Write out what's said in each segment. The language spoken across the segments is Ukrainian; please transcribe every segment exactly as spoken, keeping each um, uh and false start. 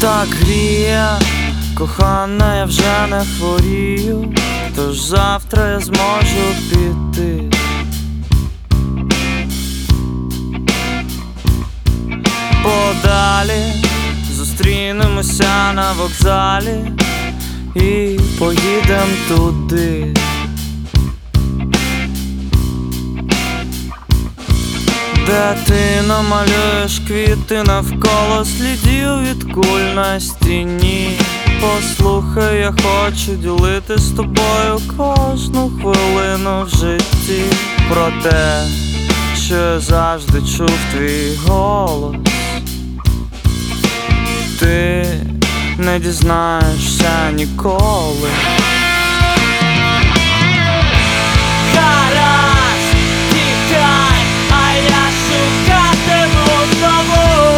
Так гріє, кохана, я вже не хворію, тож завтра я зможу піти. Подалі зустрінемося на вокзалі і поїдем туди, де ти намалюєш квіти навколо слідів від куль на стіні. Послухай, я хочу ділити з тобою кожну хвилину в житті. Про те, що я завжди чув твій голос, ти не дізнаєшся ніколи. Гаразд, тікай, а я шукатиму знову.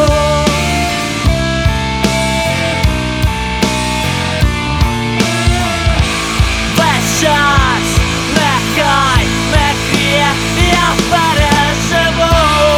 Весь час нехай не гріє, я переживу.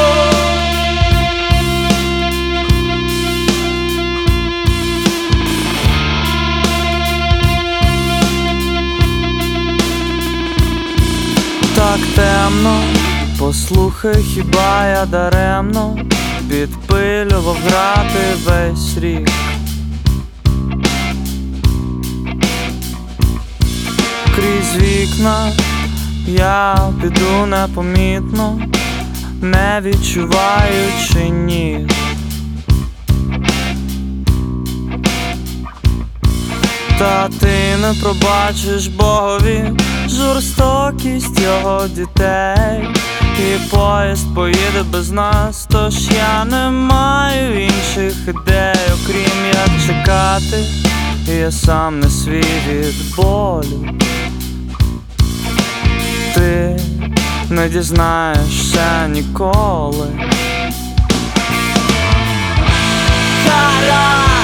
Так темно, послухай, хіба я даремно підпилював грати весь рік. Крізь вікна я піду непомітно, не відчуваючи ніг. Та ти не пробачиш Богові жорстокість його дітей, і поїзд поїде без нас, тож я не маю інших ідей, окрім як чекати, і я сам не свій від болю. Ти не дізнаєшся ніколи. Гаразд!